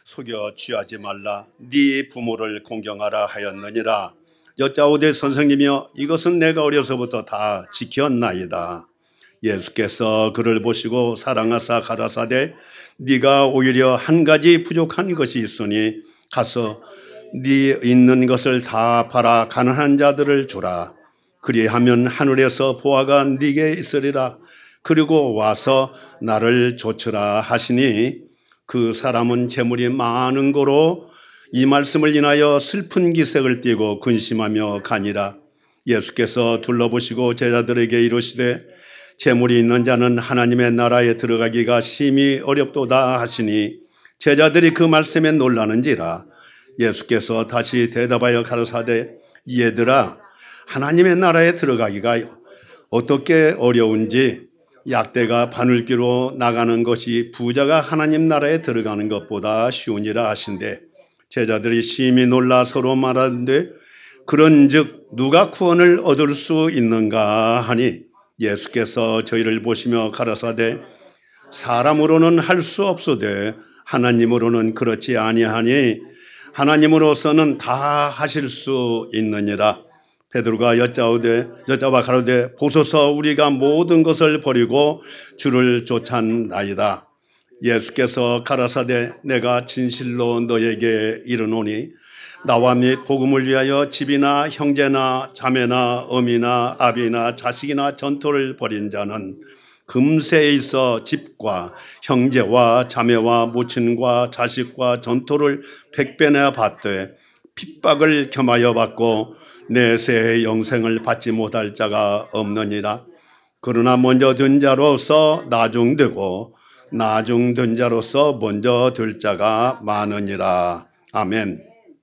속여 취하지 말라. 네 부모를 공경하라 하였느니라. 여짜오되 선생님이여, 이것은 내가 어려서부터 다 지켰나이다. 예수께서 그를 보시고 사랑하사 가라사대, 네가 오히려 한 가지 부족한 것이 있으니 가서 네 있는 것을 다 팔아 가난한 자들을 주라. 그리하면 하늘에서 보화가 네게 있으리라. 그리고 와서 나를 좇으라 하시니, 그 사람은 재물이 많은 고로 이 말씀을 인하여 슬픈 기색을 띠고 근심하며 가니라. 예수께서 둘러보시고 제자들에게 이르시되, 재물이 있는 자는 하나님의 나라에 들어가기가 심히 어렵도다 하시니, 제자들이 그 말씀에 놀라는지라. 예수께서 다시 대답하여 가라사대, 얘들아, 하나님의 나라에 들어가기가 어떻게 어려운지 약대가 바늘귀로 나가는 것이 부자가 하나님 나라에 들어가는 것보다 쉬우니라 하신대, 제자들이 심히 놀라 서로 말하는데, 그런즉 누가 구원을 얻을 수 있는가 하니, 예수께서 저희를 보시며 가라사대, 사람으로는 할 수 없으되 하나님으로는 그렇지 아니하니 하나님으로서는 다 하실 수 있느니라. 베드로가 여짜와 가로되, 보소서, 우리가 모든 것을 버리고 주를 쫓았나이다. 예수께서 가라사대, 내가 진실로 너에게 이르노니 나와 및 복음을 위하여 집이나 형제나 자매나 어미나 아비나 자식이나 전토를 벌인 자는 금세에 있어 집과 형제와 자매와 모친과 자식과 전토를 100배나 받되 핍박을 겸하여 받고 내세의 영생을 받지 못할 자가 없느니라. 그러나 먼저 된 자로서 나중되고 나중된 자로서 먼저 될 자가 많으니라. 아멘.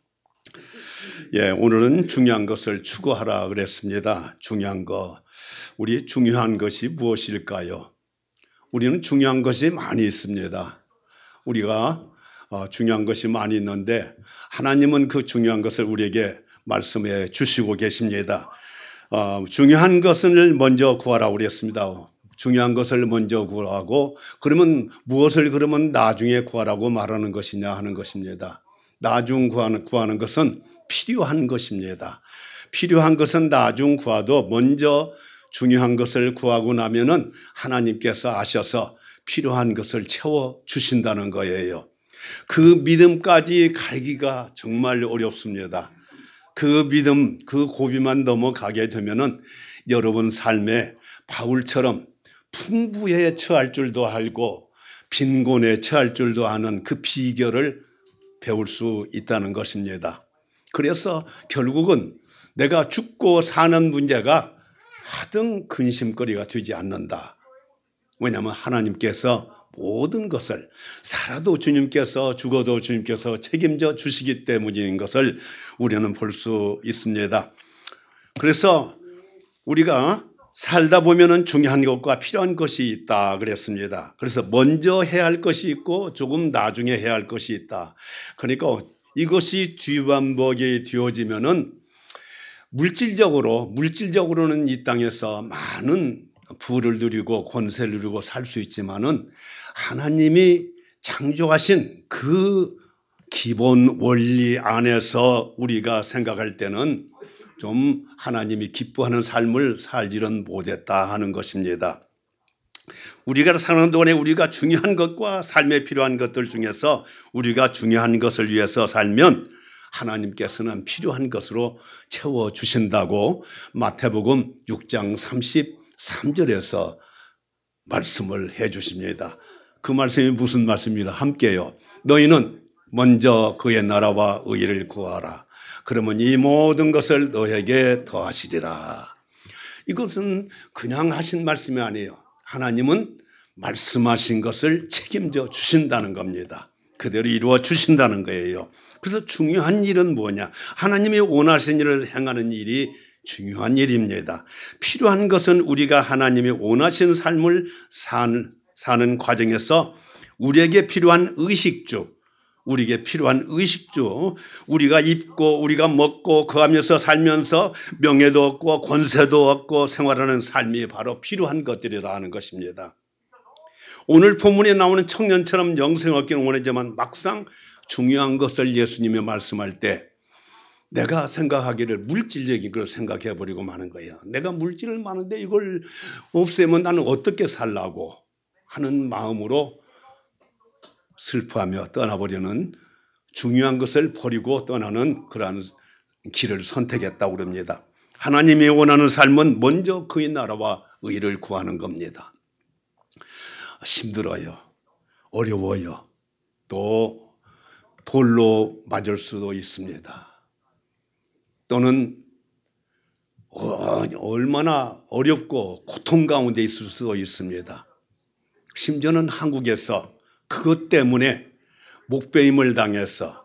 오늘은 중요한 것을 추구하라 그랬습니다. 중요한 것. 우리 중요한 것이 무엇일까요? 우리는 중요한 것이 많이 있습니다. 우리가 중요한 것이 많이 있는데 하나님은 그 중요한 것을 우리에게 말씀해 주시고 계십니다. 중요한 것을 먼저 구하라고 그랬습니다. 중요한 것을 먼저 구하고, 그러면 무엇을 그러면 나중에 구하라고 말하는 것이냐 하는 것입니다. 나중 구하는 것은 필요한 것입니다. 필요한 것은 나중 구하도 먼저 중요한 것을 구하고 나면은 하나님께서 아셔서 필요한 것을 채워 주신다는 거예요. 그 믿음까지 가기가 정말 어렵습니다. 그 믿음, 그 고비만 넘어가게 되면은 여러분 삶에 바울처럼 풍부에 처할 줄도 알고 빈곤에 처할 줄도 아는 그 비결을 배울 수 있다는 것입니다. 그래서 결국은 내가 죽고 사는 문제가 하등 근심거리가 되지 않는다. 왜냐하면 하나님께서 모든 것을, 살아도 주님께서 죽어도 주님께서 책임져 주시기 때문인 것을 우리는 볼 수 있습니다. 그래서 우리가 살다 보면은 중요한 것과 필요한 것이 있다 그랬습니다. 그래서 먼저 해야 할 것이 있고 조금 나중에 해야 할 것이 있다. 그러니까 이것이 뒤반복이 되어지면은 물질적으로는 이 땅에서 많은 부를 누리고 권세를 누리고 살 수 있지만은 하나님이 창조하신 그 기본 원리 안에서 우리가 생각할 때는 좀 하나님이 기뻐하는 삶을 살지는 못했다 하는 것입니다. 우리가 사는 동안에 우리가 중요한 것과 삶에 필요한 것들 중에서 우리가 중요한 것을 위해서 살면 하나님께서는 필요한 것으로 채워주신다고 마태복음 6장 33절에서 말씀을 해 주십니다. 그 말씀이 무슨 말씀입니다? 함께요. 너희는 먼저 그의 나라와 의를 구하라. 그러면 이 모든 것을 너에게 더하시리라. 이것은 그냥 하신 말씀이 아니에요. 하나님은 말씀하신 것을 책임져 주신다는 겁니다. 그대로 이루어 주신다는 거예요. 그래서 중요한 일은 뭐냐? 하나님이 원하신 일을 행하는 일이 중요한 일입니다. 필요한 것은 우리가 하나님이 원하시는 삶을 사는 과정에서 우리에게 필요한 의식주, 우리가 입고 우리가 먹고 거하면서 살면서 명예도 얻고 권세도 얻고 생활하는 삶이 바로 필요한 것들이라는 것입니다. 오늘 본문에 나오는 청년처럼 영생 얻기는 원하지만 막상 중요한 것을 예수님이 말씀할 때 내가 생각하기를 물질적인 걸 생각해 버리고 마는 거예요. 내가 물질을 많은데 이걸 없애면 나는 어떻게 살라고 하는 마음으로 슬퍼하며 떠나버리는, 중요한 것을 버리고 떠나는 그러한 길을 선택했다고 그럽니다. 하나님이 원하는 삶은 먼저 그의 나라와 의를 구하는 겁니다. 힘들어요. 어려워요. 또 돌로 맞을 수도 있습니다. 또는 얼마나 어렵고 고통 가운데 있을 수도 있습니다. 심지어는 한국에서 그것 때문에 목배임을 당해서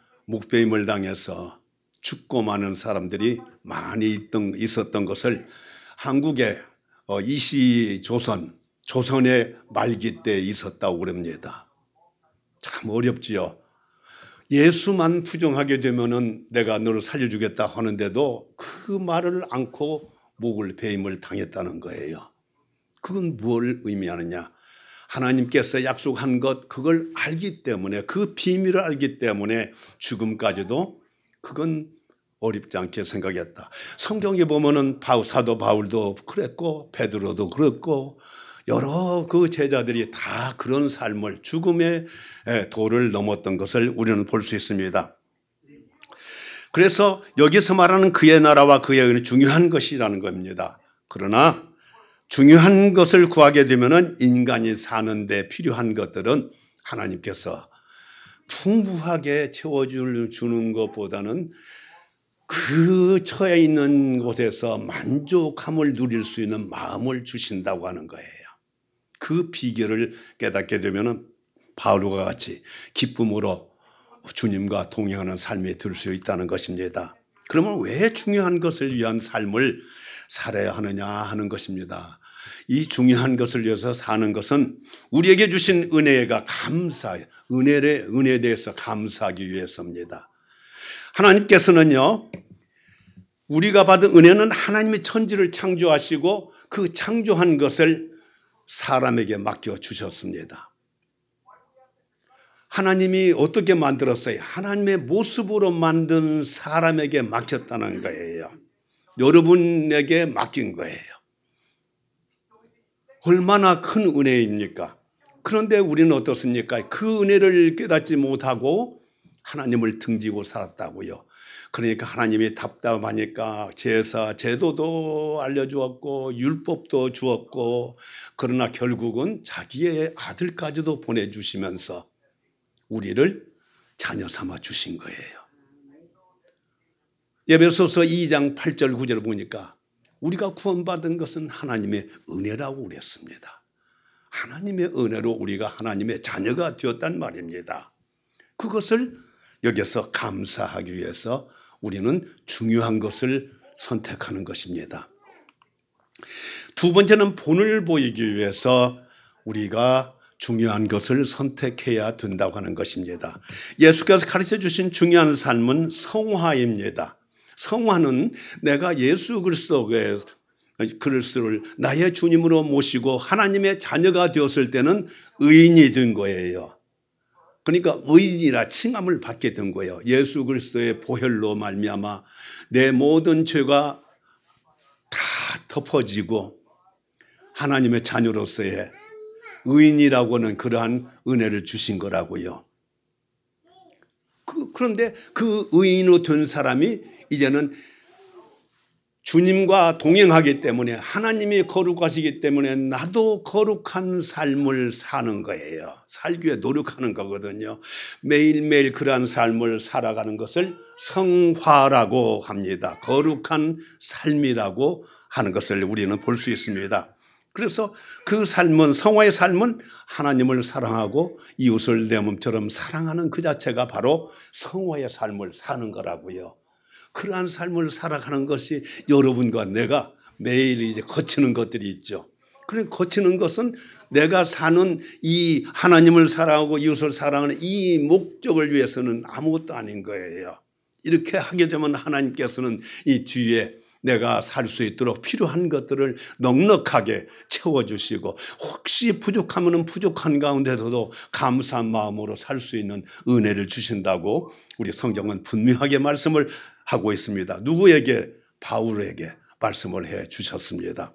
죽고 마는 사람들이 많이 있었던 것을 한국의 조선의 말기 때 있었다고 그럽니다. 참 어렵지요. 예수만 부정하게 되면은 내가 너를 살려주겠다 하는데도 그 말을 않고 목을 배임을 당했다는 거예요. 그건 뭘 의미하느냐? 하나님께서 약속한 것, 그걸 알기 때문에, 그 비밀을 알기 때문에 죽음까지도 그건 어렵지 않게 생각했다. 성경에 보면은 사도 바울도 그랬고 베드로도 그랬고 여러 그 제자들이 다 그런 삶을, 죽음의 도를 넘었던 것을 우리는 볼 수 있습니다. 그래서 여기서 말하는 그의 나라와 그의 의는 중요한 것이라는 겁니다. 그러나 중요한 것을 구하게 되면은 인간이 사는데 필요한 것들은 하나님께서 풍부하게 채워주는 것보다는 그 처해 있는 곳에서 만족함을 누릴 수 있는 마음을 주신다고 하는 거예요. 그 비결을 깨닫게 되면은 바울과 같이 기쁨으로 주님과 동행하는 삶이 될 수 있다는 것입니다. 그러면 왜 중요한 것을 위한 삶을 살아야 하느냐 하는 것입니다. 이 중요한 것을 위해서 사는 것은 우리에게 주신 은혜가 은혜에 대해서 감사하기 위해서입니다. 하나님께서는요, 우리가 받은 은혜는 하나님의 천지를 창조하시고 그 창조한 것을 사람에게 맡겨주셨습니다. 하나님이 어떻게 만들었어요? 하나님의 모습으로 만든 사람에게 맡겼다는 거예요. 여러분에게 맡긴 거예요. 얼마나 큰 은혜입니까? 그런데 우리는 어떻습니까? 그 은혜를 깨닫지 못하고 하나님을 등지고 살았다고요. 그러니까 하나님이 답답하니까 제도도 알려주었고 율법도 주었고, 그러나 결국은 자기의 아들까지도 보내주시면서 우리를 자녀 삼아 주신 거예요. 에베소서 2장 8절 9절을 보니까 우리가 구원받은 것은 하나님의 은혜라고 그랬습니다. 하나님의 은혜로 우리가 하나님의 자녀가 되었단 말입니다. 그것을 여기서 감사하기 위해서 우리는 중요한 것을 선택하는 것입니다. 두 번째는 본을 보이기 위해서 우리가 중요한 것을 선택해야 된다고 하는 것입니다. 예수께서 가르쳐 주신 중요한 삶은 성화입니다. 성화는 내가 예수 그리스도를 나의 주님으로 모시고 하나님의 자녀가 되었을 때는 의인이 된 거예요. 그러니까 의인이라 칭함을 받게 된 거예요. 예수 그리스도의 보혈로 말미암아 내 모든 죄가 다 덮어지고 하나님의 자녀로서의 의인이라고는 그러한 은혜를 주신 거라고요. 그런데 그 의인으로 된 사람이 이제는 주님과 동행하기 때문에, 하나님이 거룩하시기 때문에 나도 거룩한 삶을 사는 거예요. 살기 위해 노력하는 거거든요. 매일매일 그러한 삶을 살아가는 것을 성화라고 합니다. 거룩한 삶이라고 하는 것을 우리는 볼 수 있습니다. 그래서 그 삶은, 성화의 삶은 하나님을 사랑하고 이웃을 내 몸처럼 사랑하는 그 자체가 바로 성화의 삶을 사는 거라고요. 그러한 삶을 살아가는 것이 여러분과 내가 매일 이제 거치는 것들이 있죠. 그래, 거치는 것은 내가 사는 이 하나님을 사랑하고 이웃을 사랑하는 이 목적을 위해서는 아무것도 아닌 거예요. 이렇게 하게 되면 하나님께서는 이 뒤에 내가 살 수 있도록 필요한 것들을 넉넉하게 채워주시고 혹시 부족하면 부족한 가운데서도 감사한 마음으로 살 수 있는 은혜를 주신다고 우리 성경은 분명하게 말씀을 하고 있습니다. 누구에게? 바울에게 말씀을 해 주셨습니다.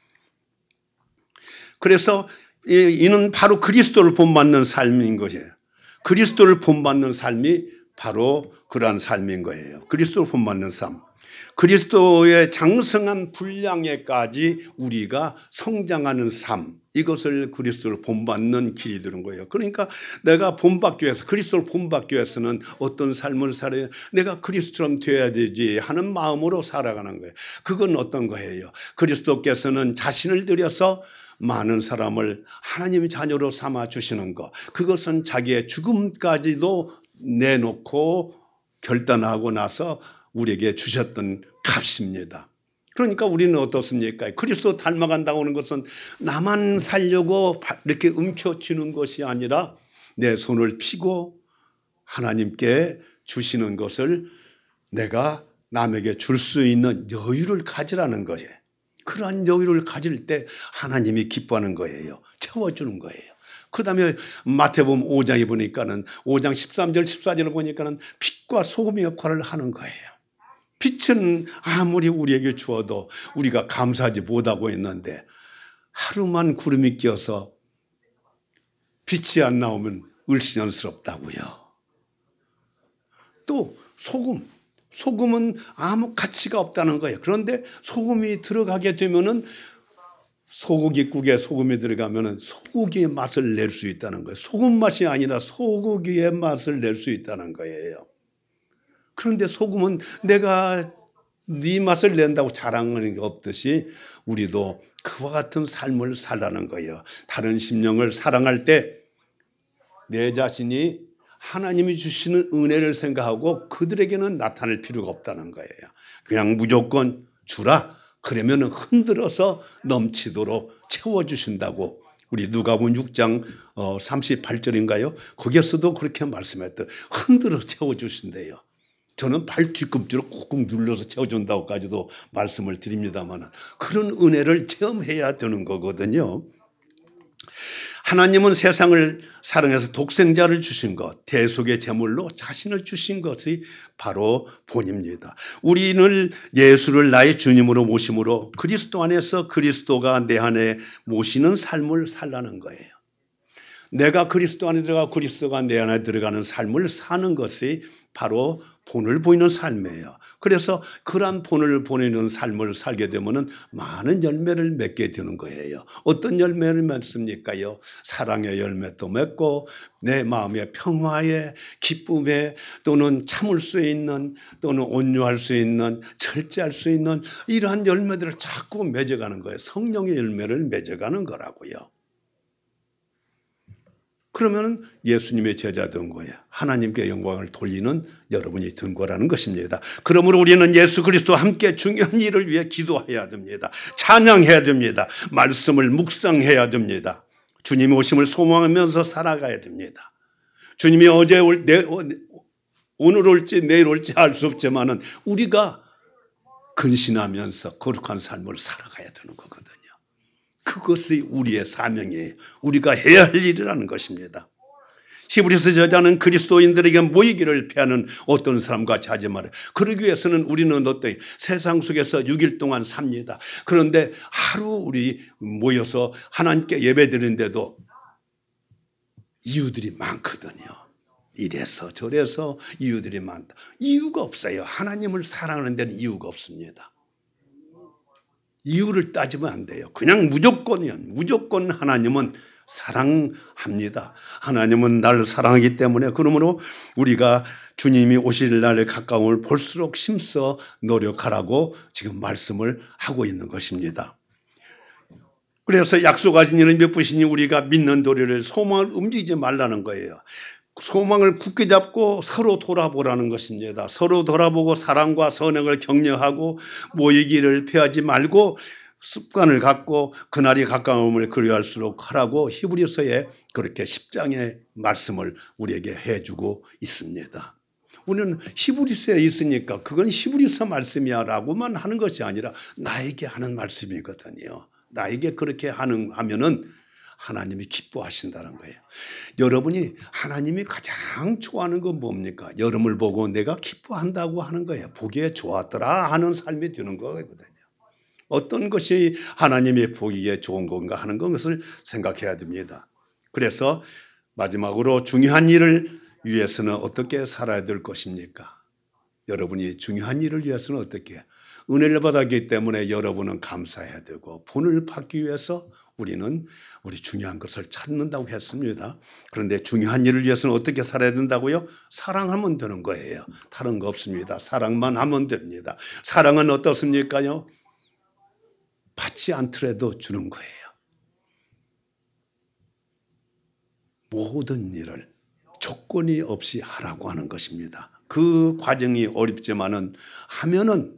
그래서 이는 바로 그리스도를 본받는 삶인 거예요. 그리스도를 본받는 삶이 바로 그러한 삶인 거예요. 그리스도를 본받는 삶. 그리스도의 장성한 분량에까지 우리가 성장하는 삶, 이것을 그리스도를 본받는 길이 되는 거예요. 그러니까 내가 본받기 위해서, 그리스도를 본받기 위해서는 어떤 삶을 살아야, 내가 그리스도처럼 되어야 되지 하는 마음으로 살아가는 거예요. 그건 어떤 거예요? 그리스도께서는 자신을 들여서 많은 사람을 하나님의 자녀로 삼아 주시는 것, 그것은 자기의 죽음까지도 내놓고 결단하고 나서 우리에게 주셨던 값입니다. 그러니까 우리는 어떻습니까? 그리스도 닮아간다고 하는 것은 나만 살려고 이렇게 움켜쥐는 것이 아니라 내 손을 피고 하나님께 주시는 것을 내가 남에게 줄 수 있는 여유를 가지라는 거예요. 그러한 여유를 가질 때 하나님이 기뻐하는 거예요. 채워주는 거예요. 그 다음에 마태복음 5장에 보니까는 5장 13절 14절을 보니까는 빛과 소금의 역할을 하는 거예요. 빛은 아무리 우리에게 주어도 우리가 감사하지 못하고 있는데 하루만 구름이 껴서 빛이 안 나오면 을씨년스럽다고요. 또 소금은 아무 가치가 없다는 거예요. 그런데 소금이 들어가게 되면은 소고기국에 소금이 들어가면은 소고기의 맛을 낼 수 있다는 거예요. 소금 맛이 아니라 소고기의 맛을 낼 수 있다는 거예요. 그런데 소금은 내가 네 맛을 낸다고 자랑하는 게 없듯이 우리도 그와 같은 삶을 살라는 거예요. 다른 심령을 사랑할 때 내 자신이 하나님이 주시는 은혜를 생각하고 그들에게는 나타낼 필요가 없다는 거예요. 그냥 무조건 주라. 그러면 흔들어서 넘치도록 채워주신다고 우리 누가복음 6장 38절인가요? 거기에서도 그렇게 말씀했더니 흔들어 채워주신대요. 저는 발 뒤꿈치로 꾹꾹 눌러서 채워준다고까지도 말씀을 드립니다만 그런 은혜를 체험해야 되는 거거든요. 하나님은 세상을 사랑해서 독생자를 주신 것, 대속의 제물로 자신을 주신 것이 바로 본입니다. 우리는 예수를 나의 주님으로 모심으로 그리스도 안에서 그리스도가 내 안에 모시는 삶을 살라는 거예요. 내가 그리스도 안에 들어가 그리스도가 내 안에 들어가는 삶을 사는 것이 바로 본을 보이는 삶이에요. 그래서 그러한 본을 보이는 삶을 살게 되면 많은 열매를 맺게 되는 거예요. 어떤 열매를 맺습니까요? 사랑의 열매도 맺고 내 마음의 평화에 기쁨에 또는 참을 수 있는 또는 온유할 수 있는 절제할 수 있는 이러한 열매들을 자꾸 맺어가는 거예요. 성령의 열매를 맺어가는 거라고요. 그러면 예수님의 제자 된 거예요. 하나님께 영광을 돌리는 여러분이 된 거라는 것입니다. 그러므로 우리는 예수 그리스도와 함께 중요한 일을 위해 기도해야 됩니다. 찬양해야 됩니다. 말씀을 묵상해야 됩니다. 주님의 오심을 소망하면서 살아가야 됩니다. 주님이 오늘 올지 내일 올지 알 수 없지만은 우리가 근신하면서 거룩한 삶을 살아가야 되는 거거든요. 그것이 우리의 사명이에요. 우리가 해야 할 일이라는 것입니다. 히브리서 저자는 그리스도인들에게 모이기를 피하는 어떤 사람과 하지 말아요. 그러기 위해서는 우리는 어때요? 세상 속에서 6일 동안 삽니다. 그런데 하루 우리 모여서 하나님께 예배드리는데도 이유들이 많거든요. 이래서 저래서 이유들이 많다. 이유가 없어요. 하나님을 사랑하는 데는 이유가 없습니다. 이유를 따지면 안 돼요. 그냥 무조건이요. 무조건 하나님은 사랑합니다. 하나님은 나를 사랑하기 때문에 그러므로 우리가 주님이 오실 날의 가까움을 볼수록 힘써 노력하라고 지금 말씀을 하고 있는 것입니다. 그래서 약속하신 이는 몇 분이니 우리가 믿는 도리를 소망을 움직이지 말라는 거예요. 소망을 굳게 잡고 서로 돌아보라는 것입니다. 서로 돌아보고 사랑과 선행을 격려하고 모이기를 피하지 말고 습관을 갖고 그날이 가까움을 그리할수록 하라고 히브리서에 그렇게 10장의 말씀을 우리에게 해주고 있습니다. 우리는 히브리서에 있으니까 그건 히브리서 말씀이야 라고만 하는 것이 아니라 나에게 하는 말씀이거든요. 나에게 그렇게 하면은 하나님이 기뻐하신다는 거예요. 여러분이 하나님이 가장 좋아하는 건 뭡니까? 여러분을 보고 내가 기뻐한다고 하는 거예요. 보기에 좋았더라 하는 삶이 되는 거거든요. 어떤 것이 하나님이 보기에 좋은 건가 하는 것을 생각해야 됩니다. 그래서 마지막으로 중요한 일을 위해서는 어떻게 살아야 될 것입니까? 여러분이 중요한 일을 위해서는 어떻게? 은혜를 받았기 때문에 여러분은 감사해야 되고 본을 받기 위해서 우리는 우리 중요한 것을 찾는다고 했습니다. 그런데 중요한 일을 위해서는 어떻게 살아야 된다고요? 사랑하면 되는 거예요. 다른 거 없습니다. 사랑만 하면 됩니다. 사랑은 어떻습니까요? 받지 않더라도 주는 거예요. 모든 일을 조건이 없이 하라고 하는 것입니다. 그 과정이 어렵지만은 하면은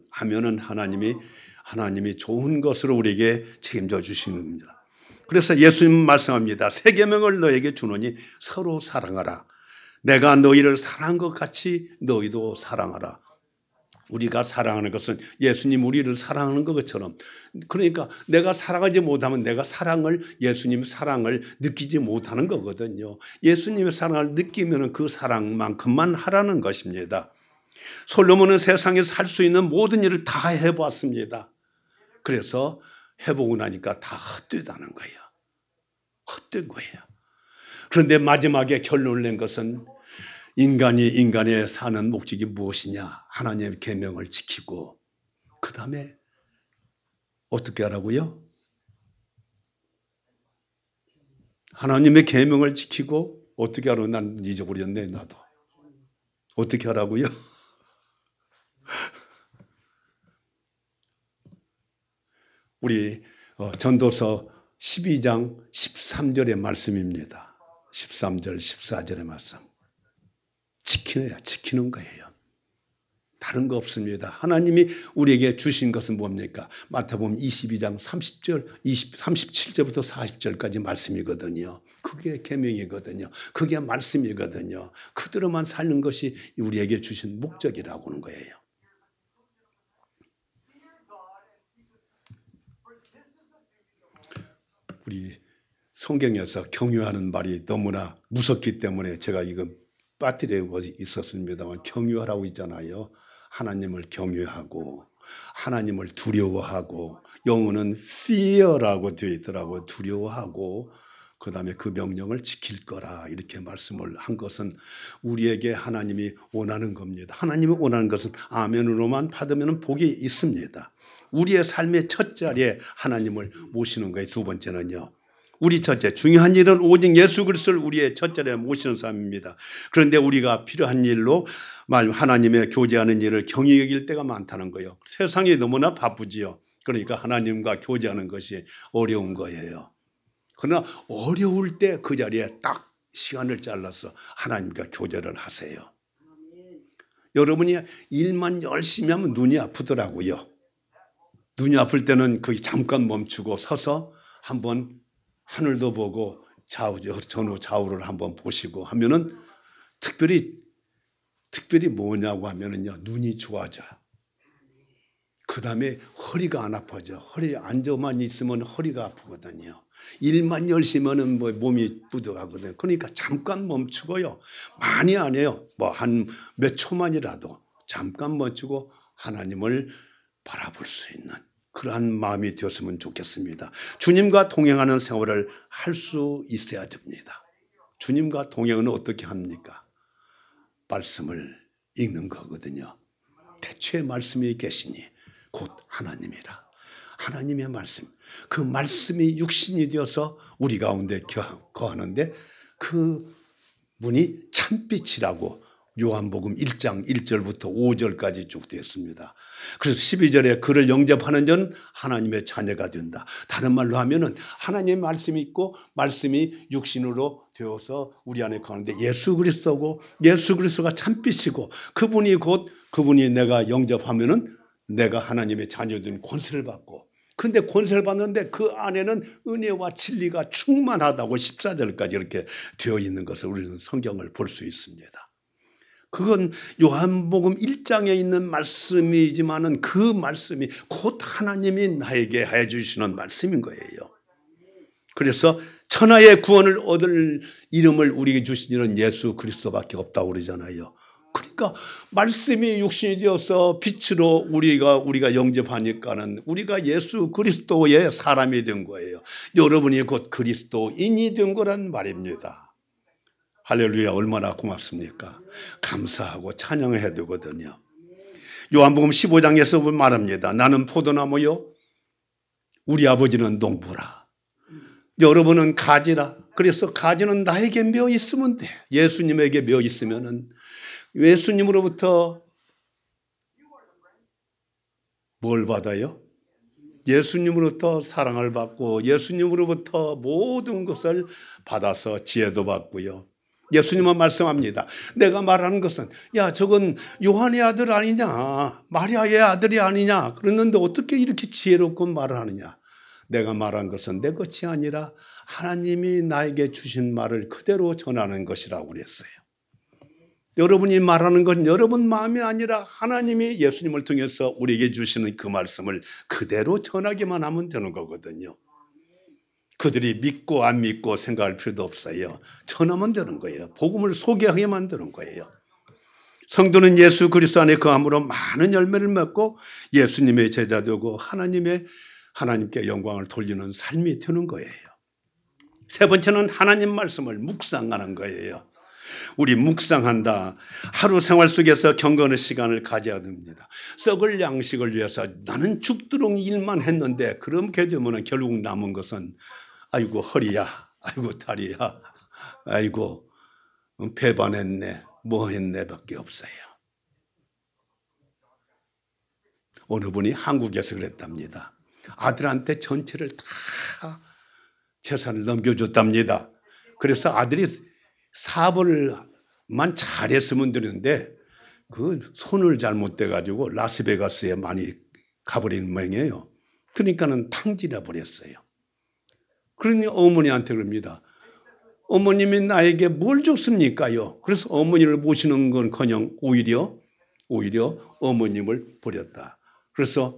하나님이 좋은 것으로 우리에게 책임져 주시는 겁니다. 그래서 예수님 말씀합니다. 새 계명을 너에게 주노니 서로 사랑하라. 내가 너희를 사랑한 것 같이 너희도 사랑하라. 우리가 사랑하는 것은 예수님 우리를 사랑하는 것처럼, 그러니까 내가 사랑하지 못하면 내가 예수님의 사랑을 느끼지 못하는 거거든요. 예수님의 사랑을 느끼면 그 사랑만큼만 하라는 것입니다. 솔로몬은 세상에서 할 수 있는 모든 일을 다 해봤습니다. 그래서 해보고 나니까 다 헛되다는 거예요. 헛된 거예요. 그런데 마지막에 결론을 낸 것은 인간이 사는 목적이 무엇이냐? 하나님의 계명을 지키고 그 다음에 어떻게 하라고요? 하나님의 계명을 지키고 어떻게 하라고? 난 잊어버렸네. 나도. 어떻게 하라고요? 우리 전도서 12장 13절의 말씀입니다. 13절 14절의 말씀. 지키는 거예요. 다른 거 없습니다. 하나님이 우리에게 주신 것은 뭡니까? 마태복음 22장 37절부터 40절까지 말씀이거든요. 그게 계명이거든요. 그게 말씀이거든요. 그대로만 사는 것이 우리에게 주신 목적이라고 하는 거예요. 우리 성경에서 경유하는 말이 너무나 무섭기 때문에 제가 이거 빠뜨리고 있었습니다만, 경유하라고 있잖아요. 하나님을 경유하고 하나님을 두려워하고, 영어는 fear라고 되어 있더라고요. 두려워하고 그 다음에 그 명령을 지킬 거라 이렇게 말씀을 한 것은 우리에게 하나님이 원하는 겁니다. 하나님이 원하는 것은 아멘으로만 받으면 복이 있습니다. 우리의 삶의 첫 자리에 하나님을 모시는 거예요. 두 번째는요, 우리 첫째 중요한 일은 오직 예수 그리스도를 우리의 첫 자리에 모시는 삶입니다. 그런데 우리가 필요한 일로 하나님의 교제하는 일을 경히 여길 때가 많다는 거예요. 세상이 너무나 바쁘지요. 그러니까 하나님과 교제하는 것이 어려운 거예요. 그러나 어려울 때 그 자리에 딱 시간을 잘라서 하나님과 교제를 하세요. 여러분이 일만 열심히 하면 눈이 아프더라고요. 눈이 아플 때는 거기 잠깐 멈추고 서서 한번 하늘도 보고 전후 좌우를 한번 보시고 하면은 특별히 뭐냐고 하면은요, 눈이 좋아져요. 그 다음에 허리가 안 아파져. 허리 앉아만 있으면 허리가 아프거든요. 일만 열심히 하면 몸이 뿌듯하거든요. 그러니까 잠깐 멈추고요. 많이 안 해요. 한 몇 초만이라도 잠깐 멈추고 하나님을 바라볼 수 있는 그러한 마음이 되었으면 좋겠습니다. 주님과 동행하는 생활을 할 수 있어야 됩니다. 주님과 동행은 어떻게 합니까? 말씀을 읽는 거거든요. 태초에 말씀이 계시니 곧 하나님이라. 하나님의 말씀, 그 말씀이 육신이 되어서 우리 가운데 거하는데 그 분이 참빛이라고 요한복음 1장 1절부터 5절까지 쭉 되어 있습니다. 그래서 12절에 그를 영접하는 자는 하나님의 자녀가 된다. 다른 말로 하면은 하나님의 말씀이 있고 말씀이 육신으로 되어서 우리 안에 거하는데 예수 그리스도고, 예수 그리스도가 참빛이고, 그분이 내가 영접하면은 내가 하나님의 자녀된 권세를 받고, 근데 권세를 받는데 그 안에는 은혜와 진리가 충만하다고 14절까지 이렇게 되어 있는 것을 우리는 성경을 볼 수 있습니다. 그건 요한복음 1장에 있는 말씀이지만은 그 말씀이 곧 하나님이 나에게 해 주시는 말씀인 거예요. 그래서 천하의 구원을 얻을 이름을 우리에게 주신 이는 예수 그리스도밖에 없다고 그러잖아요. 그러니까 말씀이 육신이 되어서 빛으로 우리가 영접하니까는 우리가 예수 그리스도의 사람이 된 거예요. 여러분이 곧 그리스도인이 된 거란 말입니다. 할렐루야, 얼마나 고맙습니까? 감사하고 찬양해야 되거든요. 요한복음 15장에서 말합니다. 나는 포도나무요, 우리 아버지는 농부라. 여러분은 가지라. 그래서 가지는 나에게 며 있으면 돼. 예수님에게 며 있으면은 예수님으로부터 뭘 받아요? 예수님으로부터 사랑을 받고 예수님으로부터 모든 것을 받아서 지혜도 받고요. 예수님은 말씀합니다. 내가 말하는 것은 야, 저건 요한의 아들 아니냐, 마리아의 아들이 아니냐, 그랬는데 어떻게 이렇게 지혜롭고 말을 하느냐. 내가 말한 것은 내 것이 아니라 하나님이 나에게 주신 말을 그대로 전하는 것이라고 그랬어요. 여러분이 말하는 건 여러분 마음이 아니라 하나님이 예수님을 통해서 우리에게 주시는 그 말씀을 그대로 전하기만 하면 되는 거거든요. 그들이 믿고 안 믿고 생각할 필요도 없어요. 전하면 되는 거예요. 복음을 소개하게만 되는 거예요. 성도는 예수 그리스도 안에 거함으로 많은 열매를 맺고 예수님의 제자 되고 하나님께 영광을 돌리는 삶이 되는 거예요. 세 번째는 하나님 말씀을 묵상하는 거예요. 우리 묵상한다. 하루 생활 속에서 경건의 시간을 가져야 됩니다. 썩을 양식을 위해서 나는 죽도록 일만 했는데 그렇게 되면 결국 남은 것은 아이고 허리야, 아이고 다리야, 아이고 배반했네, 뭐 했네 밖에 없어요. 어느 분이 한국에서 그랬답니다. 아들한테 전체를 다 재산을 넘겨줬답니다. 그래서 아들이 사업을만 잘했으면 되는데 그 손을 잘못돼 가지고 라스베가스에 많이 가버린 모양이에요. 그러니까는 탕진해 버렸어요. 그러니 어머니한테 그럽니다. 어머님이 나에게 뭘 줬습니까요? 그래서 어머니를 모시는 건커녕 오히려 어머님을 버렸다. 그래서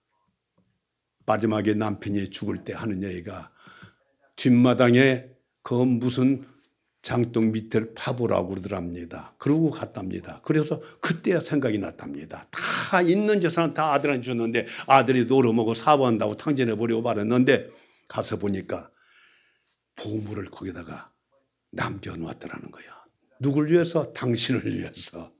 마지막에 남편이 죽을 때 하는 얘기가 뒷마당에 그 무슨 장독 밑을 파보라고 그러더랍니다. 그러고 갔답니다. 그래서 그때 생각이 났답니다. 다 있는 재산을 다 아들한테 줬는데 아들이 놀아먹고 사고한다고 탕진해버리고 말았는데 가서 보니까 보물을 거기다가 남겨놓았더라는 거예요. 누굴 위해서? 당신을 위해서.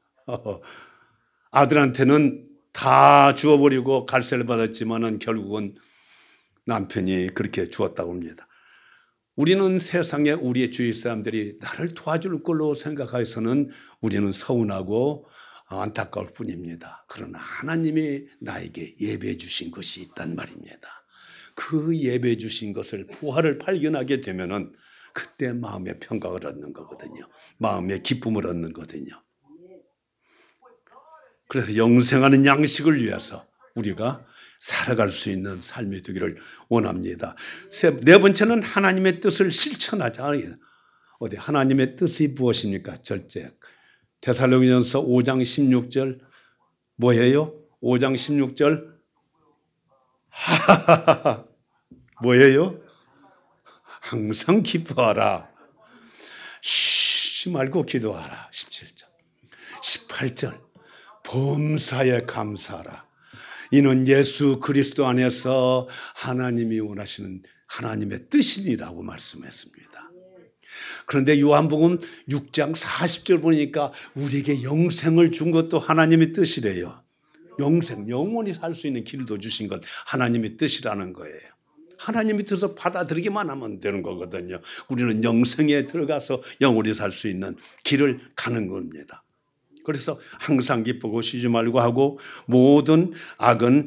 아들한테는 다 주워버리고 갈세를 받았지만은 결국은 남편이 그렇게 주었다고 합니다. 우리는 세상에 우리의 주위 사람들이 나를 도와줄 걸로 생각해서는 우리는 서운하고 안타까울 뿐입니다. 그러나 하나님이 나에게 예배해 주신 것이 있단 말입니다. 그 예배해 주신 것을 부활을 발견하게 되면은 그때 마음의 평강을 얻는 거거든요. 마음의 기쁨을 얻는 거거든요. 그래서 영생하는 양식을 위해서 우리가 살아갈 수 있는 삶이 되기를 원합니다. 네 번째는 하나님의 뜻을 실천하자. 어디 하나님의 뜻이 무엇입니까? 절제. 데살로니가전서 5장 16절 뭐예요? 5장 16절 뭐예요? 항상 기뻐하라. 쉬지 말고 기도하라. 17절. 18절. 범사에 감사하라. 이는 예수 그리스도 안에서 하나님이 원하시는 하나님의 뜻이니라고 말씀했습니다. 그런데 요한복음 6장 40절 보니까 우리에게 영생을 준 것도 하나님의 뜻이래요. 영원히 살 수 있는 길도 주신 것 하나님의 뜻이라는 거예요. 하나님의 뜻을 받아들이기만 하면 되는 거거든요. 우리는 영생에 들어가서 영원히 살 수 있는 길을 가는 겁니다. 그래서 항상 기쁘고 쉬지 말고 하고 모든 악은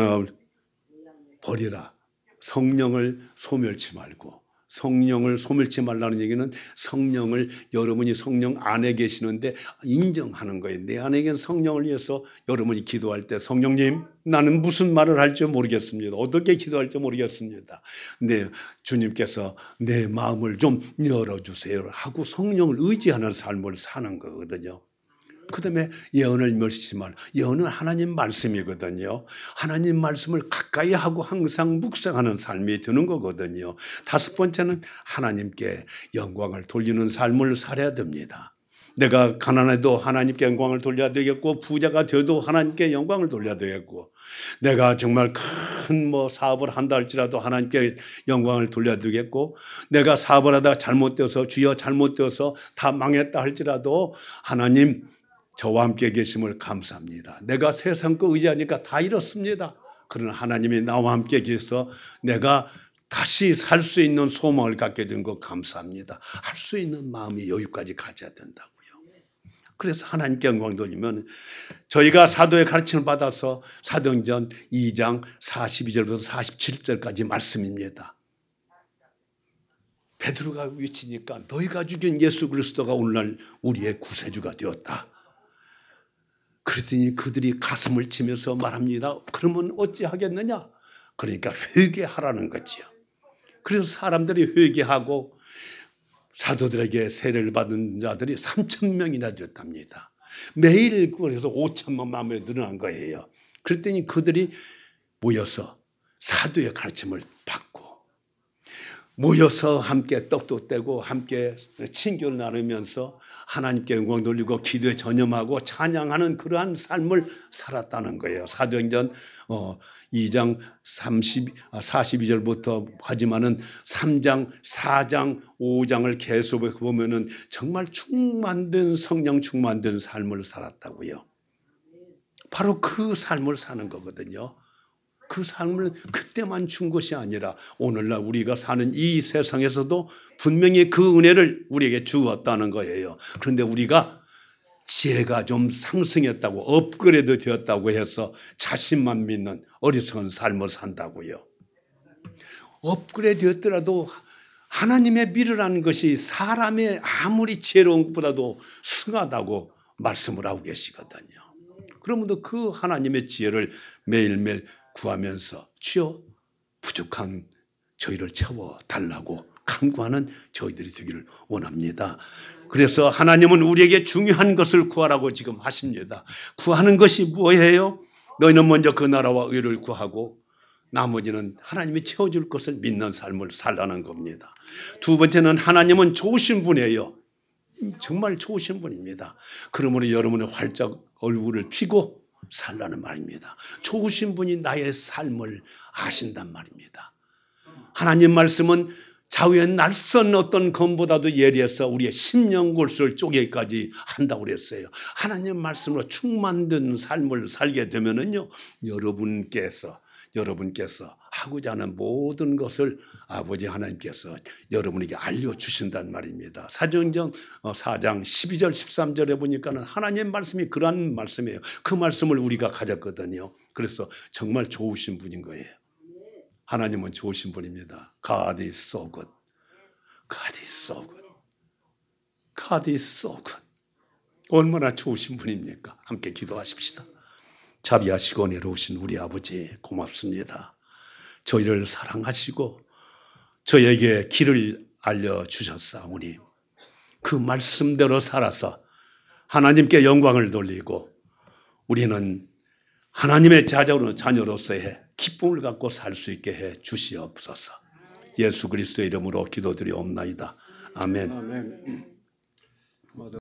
버리라. 성령을 소멸치 말고. 성령을 소멸치 말라는 얘기는 성령을 여러분이 성령 안에 계시는데 인정하는 거예요. 내 안에 계신 성령을 위해서 여러분이 기도할 때 성령님 나는 무슨 말을 할지 모르겠습니다. 어떻게 기도할지 모르겠습니다. 네, 주님께서 내 마음을 좀 열어주세요 하고 성령을 의지하는 삶을 사는 거거든요. 그 다음에 예언을 멸시지 말. 예언은 하나님 말씀이거든요. 하나님 말씀을 가까이 하고 항상 묵상하는 삶이 되는 거거든요. 다섯 번째는 하나님께 영광을 돌리는 삶을 살아야 됩니다. 내가 가난해도 하나님께 영광을 돌려야 되겠고, 부자가 돼도 하나님께 영광을 돌려야 되겠고, 내가 정말 큰 사업을 한다 할지라도 하나님께 영광을 돌려야 되겠고, 내가 사업을 하다가 잘못되어서 주여 잘못되어서 다 망했다 할지라도 하나님 저와 함께 계심을 감사합니다. 내가 세상 거 의지하니까 다 잃었습니다. 그러나 하나님이 나와 함께 계셔서 내가 다시 살 수 있는 소망을 갖게 된 것 감사합니다. 할 수 있는 마음이 여기까지 가져야 된다고요. 그래서 하나님께 영광 돌리면, 저희가 사도의 가르침을 받아서 사도행전 2장 42절부터 47절까지 말씀입니다. 베드로가 외치니까 너희가 죽인 예수 그리스도가 오늘날 우리의 구세주가 되었다. 그랬더니 그들이 가슴을 치면서 말합니다. 그러면 어찌하겠느냐? 그러니까 회개하라는 거지요. 그래서 사람들이 회개하고 사도들에게 세례를 받은 자들이 3,000명이나 되었답니다. 매일 그래서 5천만 마음에 늘어난 거예요. 그랬더니 그들이 모여서 사도의 가르침을 받고 모여서 함께 떡도 떼고 함께 친교를 나누면서 하나님께 영광 돌리고 기도에 전념하고 찬양하는 그러한 삶을 살았다는 거예요. 사도행전 2장 42절부터 하지만은 3장, 4장, 5장을 계속 보면은 정말 충만된 성령 충만된 삶을 살았다고요. 바로 그 삶을 사는 거거든요. 그 삶을 그때만 준 것이 아니라 오늘날 우리가 사는 이 세상에서도 분명히 그 은혜를 우리에게 주었다는 거예요. 그런데 우리가 지혜가 좀 상승했다고 업그레이드 되었다고 해서 자신만 믿는 어리석은 삶을 산다고요. 업그레이드 되었더라도 하나님의 믿으라는 것이 사람의 아무리 지혜로운 것보다도 승하다고 말씀을 하고 계시거든요. 그러면도 그 하나님의 지혜를 매일매일 구하면서 주여 부족한 저희를 채워달라고 간구하는 저희들이 되기를 원합니다. 그래서 하나님은 우리에게 중요한 것을 구하라고 지금 하십니다. 구하는 것이 뭐예요? 너희는 먼저 그 나라와 의를 구하고 나머지는 하나님이 채워줄 것을 믿는 삶을 살라는 겁니다. 두 번째는 하나님은 좋으신 분이에요. 정말 좋으신 분입니다. 그러므로 여러분의 활짝 얼굴을 피고 살라는 말입니다. 좋으신 분이 나의 삶을 아신단 말입니다. 하나님 말씀은 좌우의 낯선 어떤 검보다도 예리해서 우리의 심령골수를 쪼개기까지 한다고 그랬어요. 하나님 말씀으로 충만된 삶을 살게 되면은요, 여러분께서 하고자 하는 모든 것을 아버지 하나님께서 여러분에게 알려주신단 말입니다. 사도행전 4장 12절 13절에 보니까는 하나님 말씀이 그러한 말씀이에요. 그 말씀을 우리가 가졌거든요. 그래서 정말 좋으신 분인 거예요. 하나님은 좋으신 분입니다. God is so good. God is so good. God is so good. 얼마나 좋으신 분입니까? 함께 기도하십시다. 자비하시고 내려오신 우리 아버지 고맙습니다. 저희를 사랑하시고 저에게 길을 알려주셨사오니 그 말씀대로 살아서 하나님께 영광을 돌리고 우리는 하나님의 자녀로서의 기쁨을 갖고 살 수 있게 해 주시옵소서. 예수 그리스도의 이름으로 기도드리옵나이다. 아멘.